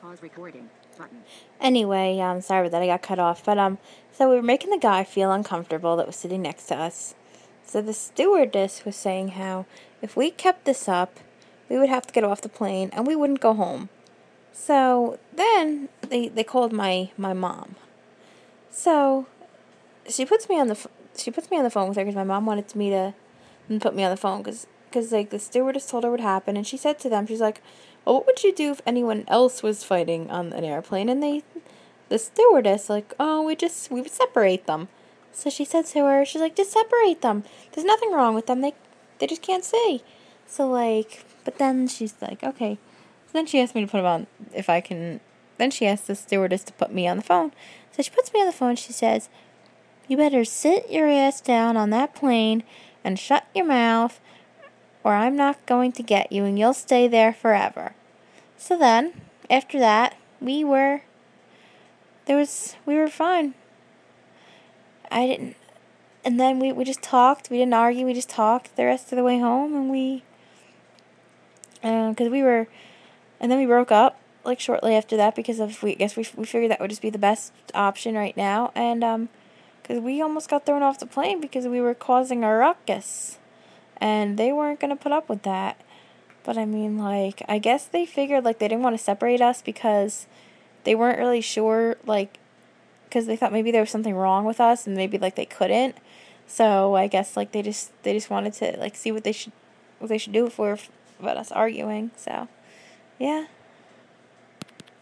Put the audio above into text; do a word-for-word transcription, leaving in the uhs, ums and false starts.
Pause recording button. Anyway, um, sorry that I got cut off, but um, so we were making the guy feel uncomfortable that was sitting next to us. So the stewardess was saying how if we kept this up, we would have to get off the plane and we wouldn't go home. So then they they called my my mom. So she puts me on the f- she puts me on the phone with her because my mom wanted me to put me on the phone because because like the stewardess told her what happened, and she said to them, she's like, well, what would you do if anyone else was fighting on an airplane? And they the stewardess like, oh, we just we would separate them. So she said to her, she's like, just separate them, there's nothing wrong with them, they they just can't see. So like, but then she's like, okay. So then she asked me to put them on, if I can. Then she asked the stewardess to put me on the phone. So she puts me on the phone. She says, you better sit your ass down on that plane and shut your mouth, or I'm not going to get you and you'll stay there forever. So then, after that, we were, there was, we were fine. I didn't, and then we, we just talked, we didn't argue, we just talked the rest of the way home, and we, uh, cause we were, and then we broke up, like, shortly after that, because of, we, I guess we, we figured that would just be the best option right now, and, um, because we almost got thrown off the plane because we were causing a ruckus, and they weren't going to put up with that. But I mean, like, I guess they figured, like, they didn't want to separate us because they weren't really sure, like, because they thought maybe there was something wrong with us, and maybe, like, they couldn't. So I guess, like, they just they just wanted to, like, see what they should what they should do for about us arguing. So yeah.